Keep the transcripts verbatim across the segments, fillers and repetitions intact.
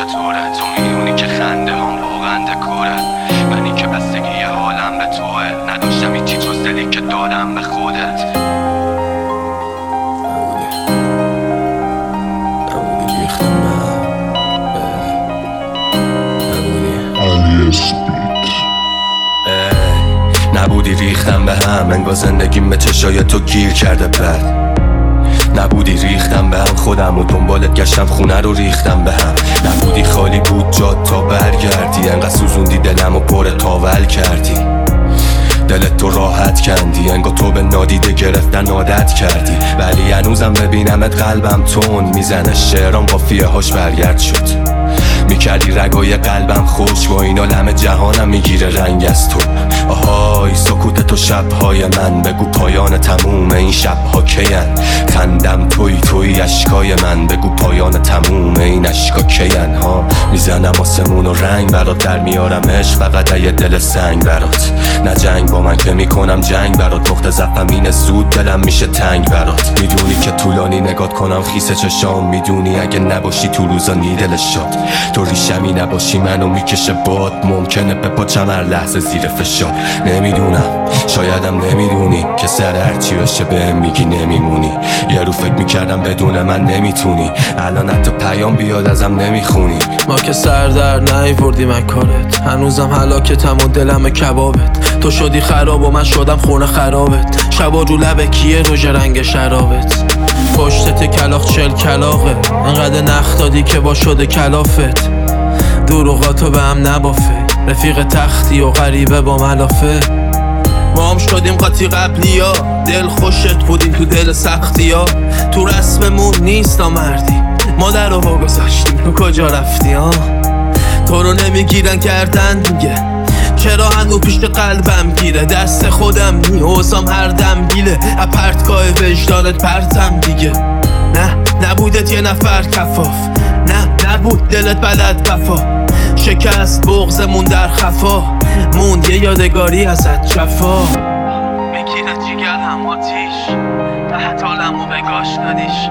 چطوره؟ تو میدونی که خنده هم واقعا دکوره. منی که بستگی حالم به توه، نداشتم هیچی جز دلی که دادم به خودت. نبودی ریختم به نبودی ریختم به هم، انگار زندگیم به چشای تو گیر کرده بد. نبودی ریختم به هم، خودم و دنبالت گشتم خونه رو ریختم به هم. نبودی خالی بود جاد تا برگردی، انقدر سوزوندی دلم و پر تاول کردی. دلت تو راحت کندی، انگار تو به نادیده گرفتن عادت کردی. ولی هنوزم ببینمت قلبم تون میزنه، شعرام قافیه هاش برگرد شد. میکردی رگای قلبم خوش، با اینا لم جهانم میگیره رنگ از تو. آهای سکوت تو شبهای من، بگو پایان تموم این شبها کین. خندم توی توی اشکای من، بگو پایان تموم این اشکا کین. ها میزنم آسمون و رنگ برات، در میارم عشق فقط یه دل سنگ برات. نه جنگ با من که میکنم جنگ برات، نقطه ضعفم اینه زود دلم میشه تنگ برات. میدونی که طولانی نگات کنم خیس چشام، میدونی اگه نباشی تو روزا نیدلش شد. تو ریشمی نباشی منو میکشه باد، ممکنه بپاچم هر لحظه زیر فشار. نمیدونم شایدم نمیدونی که سر هرچی بشه بهم میگی نمیمونی. یه رو فکر میکردم بدون من نمیتونی، الان حتی پیام بیاد ازم نمیخونی. ما که سر در نیوردیم از کارت، هنوزم هلاکتم و دلم کبابت. تو شدی خراب و من شدم خونه خرابت، شبا رو لبه کیه روژ رنگ شرابت. پشتت کلاخ چل کلاقه، انقدر نخ دادی که با شده کلافت. دروغاتو به هم نبافه، رفیق تختی و غریبه با ملافه. ما هم شدیم قاطی قبلی ها، دل خوشت بودیم تو دل سختی ها. تو رسممون نیست مردی، مادر رو بگذاشتیم تو کجا رفتی ها. تو رو نمیگیرن کردن دیگه، چرا هنو پیش قلبم گیره. دست خودم نیوزم هر دم گیله، اپرتگاه وجدانت پرتم دیگه. نه نبودت یه نفر کفاف، نه نبود دلت بلد وفا. شکست بغضمون در خفا، موند یه یادگاری ازت جفا. میگیره جیگر هم آتیش، تحت عالمو بگاش ندیش.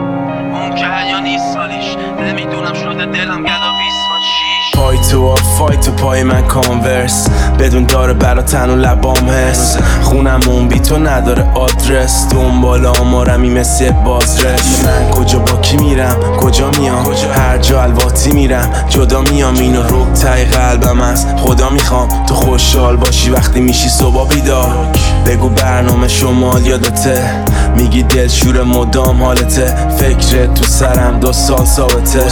اون که حیا نیست سالیش، نمیدونم شده دلم گلاویز با چیش. پای تو فای تو پای من کانورس، بدون داره برا تن و لبام هست. خونمون بی تو نداره آدرس، دنبال آمارمی مثل بازرس. من کجا با کی میرم کجا میام، هر جا الواتی میرم جدا میام. اینو رو تای قلبم است، خدا میخوام تو خوشحال باشی وقتی میشی صبح بیدار. بگو برنامه شمال یادته، میگی دلشور مدام حالته. فکرت تو سرم دو سال ثابته،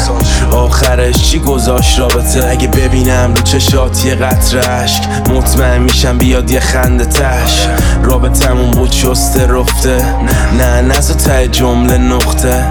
آخرش چی گذاشت رابطه. اگه ببینم رو چشات یه قطره اشک، مطمئن میشم بیاد یه خنده تش. رابطمون بود شسته رفته، نه نزا ته جمله نقطه.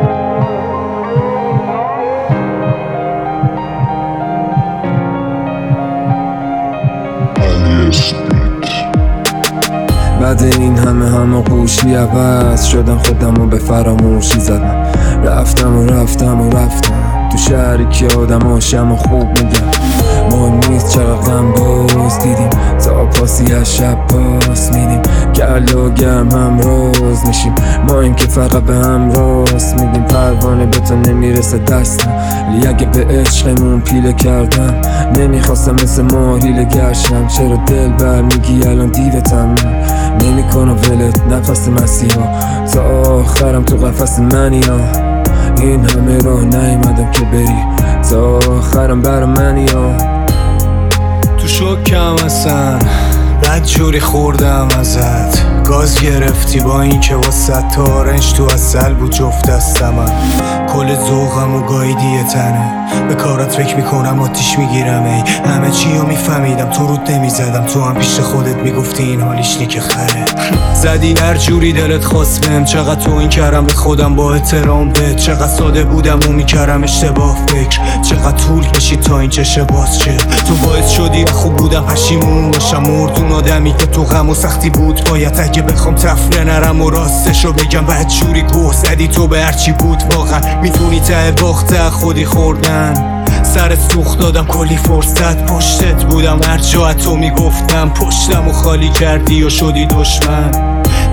بعد این همه همه قوشی عوض شدم، خودمو به فراموشی زدم. رفتم و رفتم و رفتم تو شهری که آدم هاشم و خوب میگم. ما نیست چرا غم باز دیدیم، تا پاسی از شب پاس میدیم. گل و گرم هم راز میشیم، ما این که فقط به هم راست میدیم. پروانه به تو نمیرسه دستم، ولی اگه به عشقمون پیله کردم نمیخواستم مثل ما هیله گشتم. چرا دل بر میگی الان دیوتم، نمیکنم ولت نفس مسیحا. تا آخرم تو قفس منی ها، این همه راه نیومدم که بری، تا آخرم بر منی ها. تو شکم هستن بد جوری خوردم ازت، گاز گرفتی با این که واسه تا رنج تو اصل بود جفت دستم. کل ذوقم و گایدی یه تنه، به کارات فکر میکنم آتیش میگیرم. ای همه چی رو میفهمیدم تو رود نمیزدم، تو هم پیش خودت میگفتی این حالیش نی که خره. زدی هر جوری دلت خواست بهم، چقدر تو این کردم به خودم با احترام بهت. چقدر ساده بودم و میکردم اشتباه فکر، چقدر طول کشید تا این چشه باز چه. تو باعث شدی خوب بودم پشیمون باشم، مردون آدمی که تو غم و سختی بود باید. اگه بخوام تفره نرم و راستشو بگم بعد جوری گوه زدی تو به هرچی بود. واقعا میتونی ته باخته خودی خوردن، سرت سوخت دادم کلی فرصت پشتت بودم هر جا تو میگفتم. پشتم و خالی کردی و شدی دشمن،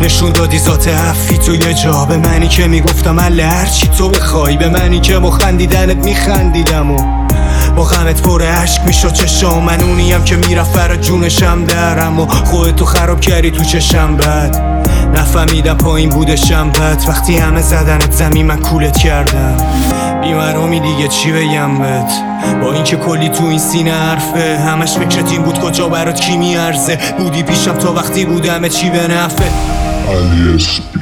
نشون دادی ذات عفی تو یه جا، به منی که میگفتم اله هرچی تو بخوای، به منی که با خندیدنت میخندیدم و با غمت پر عشق میشد چشام، من اونیم که میرفت برا جونشم درم و خودتو خراب کردی تو چشم بد، نفهمیدم پایین بودشم بد، وقتی همه زدنت زمین من کولت کردم، بیمرامی دیگه چی بگم بهت، با اینکه کلی تو این سینه حرفه، همش فکرت این بود کجا برات کی میارزه، بودی پیشم تا وقتی بودم چی به نفعه. علی اسپی